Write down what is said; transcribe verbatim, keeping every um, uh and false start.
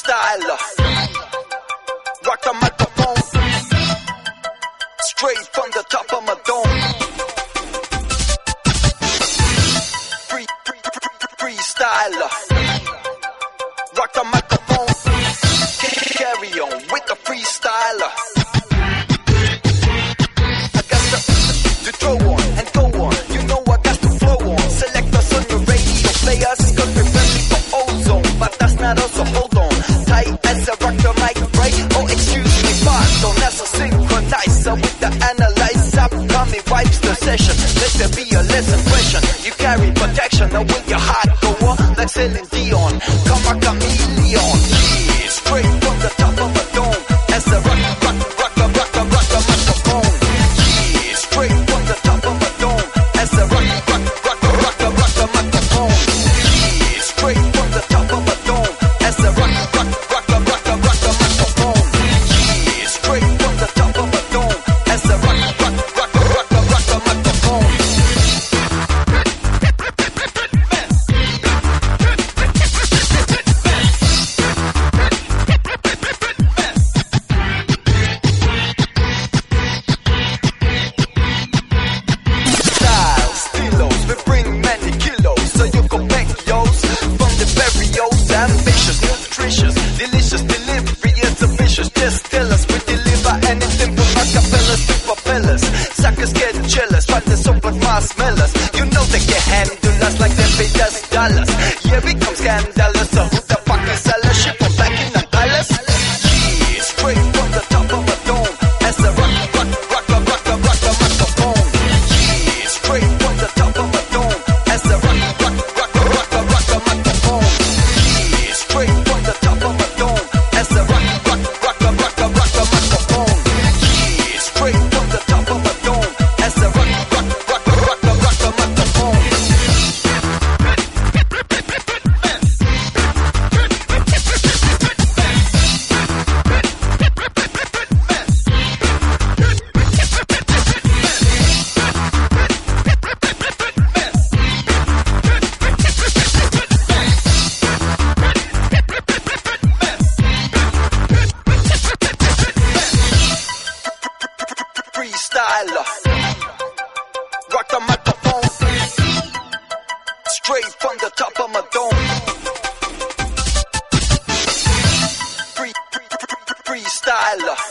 freestyler. Rock the microphone, straight from the top of my dome. Free, free, free, freestyler. Rock the microphone, carry on with the freestyler. I got the, to throw on and go on. You know I got to flow on. Select us on your radio players, cause we're friendly for ozone. But that's not us, so hold on. Tight as I rock the mic, right? Oh, excuse me, pardon. That's a synchronizer with the analyzer. Upcoming wipes the session. Let there be a less impression. You carry protection, now will your heart go on? Like Celine Dion, come a chameleon. Yeah, straight from the top of a dome. As I rock, rock, rock, rock, rock, rock, rock the microphone. Yeah, straight from the top of a dome. As I rock, rock, rock, rock, rock, rock the microphone. Yeah, straight from the top of a dome. As I rock, rock, rock, rock, rock, rock the microphone. Yeah, straight from the top of a dome. As I rock, rock, rock, rock, rock, rock the microphone. Ambitious, nutritious, delicious delivery is ambitious. Just tell us we deliver anything from acapellas to propellers. Suckers get jealous, but the soap marshmallows. You know they can handle us like they paid us dollars. Yeah, we come scandalous. So who the fuck is seller? Ship them back in the palace. Yeah, straight from the top of a dome. As I rock, rock, rock, rock, rock, rock, rock the microphone. Yeah, straight from the top of a dome. As I rock, rock, rock, rock, rock, rock, rock the microphone. Straight from the top of a dome. As I rock, rock, rock, rock, rock, rock, rock the microphone. Yeah, straight from the top of a dome. As I rock, rock, rock, rock, rock, rock, rock the microphone. Freestyler, rock the microphone, straight from the top of my dome. Free, free, free, freestyler.